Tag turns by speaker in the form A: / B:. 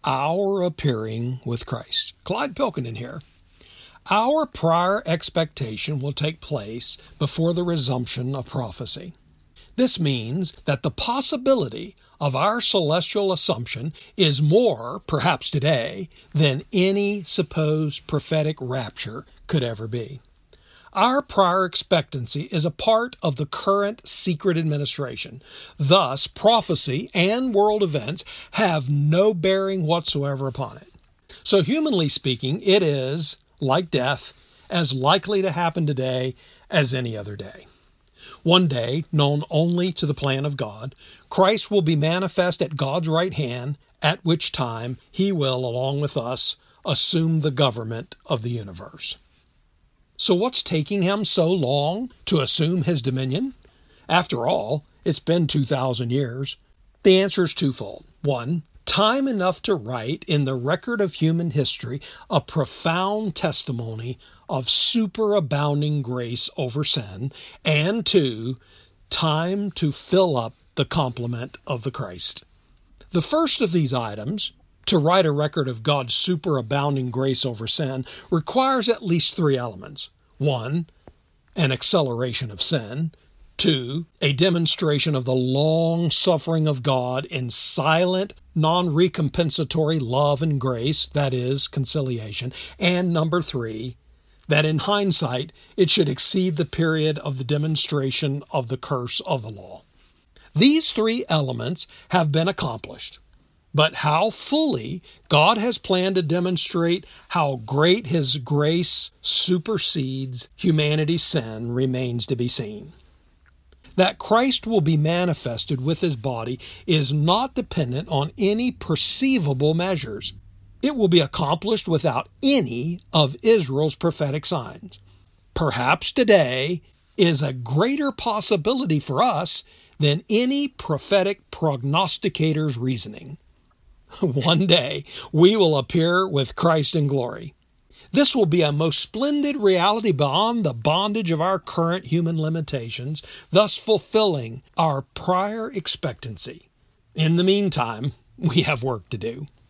A: our appearing with Christ. Clyde Pilkington here. Our prior expectation will take place before the resumption of prophecy. This means that the possibility of our celestial assumption is more, perhaps today, than any supposed prophetic rapture could ever be. Our prior expectancy is a part of the current secret administration. Thus, prophecy and world events have no bearing whatsoever upon it. So, humanly speaking, it is, like death, as likely to happen today as any other day. One day, known only to the plan of God, Christ will be manifest at God's right hand, at which time he will, along with us, assume the government of the universe. So what's taking him so long to assume his dominion? After all, it's been 2,000 years. The answer is twofold. One, time enough to write in the record of human history a profound testimony of superabounding grace over sin. And two, time to fill up the complement of the Christ. The first of these items, to write a record of God's superabounding grace over sin, requires at least three elements. One, an acceleration of sin. Two, a demonstration of the long suffering of God in silent, non-recompensatory love and grace, that is, conciliation. And number three, that in hindsight, it should exceed the period of the demonstration of the curse of the law. These three elements have been accomplished. But how fully God has planned to demonstrate how great His grace supersedes humanity's sin remains to be seen. That Christ will be manifested with His body is not dependent on any perceivable measures. It will be accomplished without any of Israel's prophetic signs. Perhaps today is a greater possibility for us than any prophetic prognosticator's reasoning. One day, we will appear with Christ in glory. This will be a most splendid reality beyond the bondage of our current human limitations, thus fulfilling our prior expectancy. In the meantime, we have work to do.